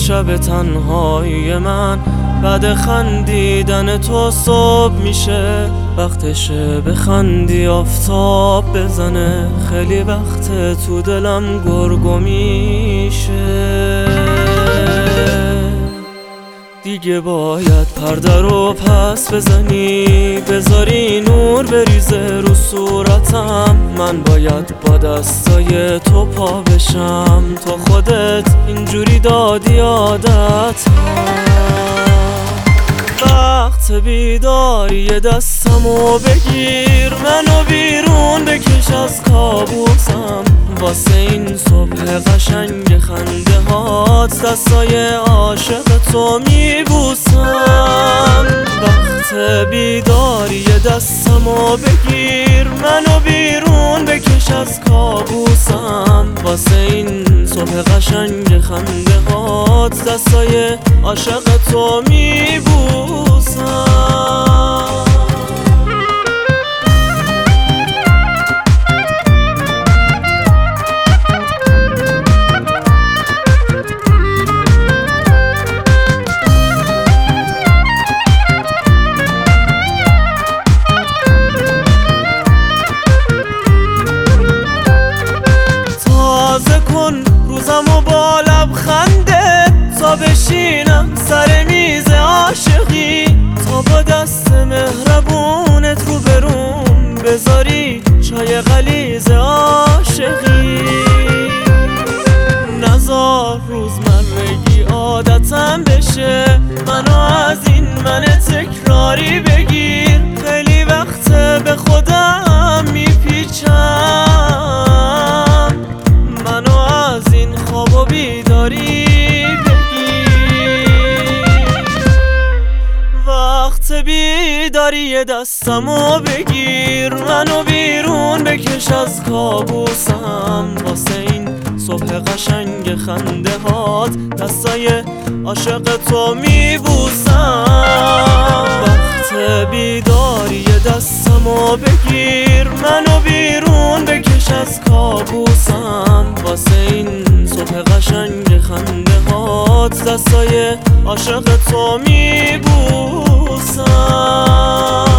شب تنهایی من بعد خندیدن تو صبح میشه، وقتشه بخندی آفتاب بزنه، خیلی وقت تو دلم گرگو میشه. دیگه باید پرده رو پس بزنی، بذاری نور بریزه رو صورتم، من باید با دستای تو پا بشم، تو خودت اینجوری دادی عادتم. وقت بیداری دستمو بگیر، منو بیرون بکش از کابوسم، واسه این صبح قشنگ خنده هات دستای عاشق تو میبوسم. وقت بیداری دستمو بگیر، منو بیرون بکش از کابوسم، واسه این صبح قشنگ خنده هات دستای عاشق تو میبوسم. روزمو با لبخنده تا بشینم سر میز عاشقی، تا با دست مهربونت رو بروم بذاری چای غلیظ عاشقی. نذار روزمرگی عادتم بشه، منو از این من تکراری بگیر، خیلی وقت به خودم میپیچم، منو از این خواب و بیداری بگیر. وقت بیداری دستمو بگیر، منو بیرون بکش از کابوسم، واسه این صبح قشنگ خنده هات دستای عاشق تو میبوسم. وقت بیداری دستمو بگیر، منو بیرون بکش از کابوسم، واسه این صبح قشنگ خنده هات دستای عاشق تو میبوسم.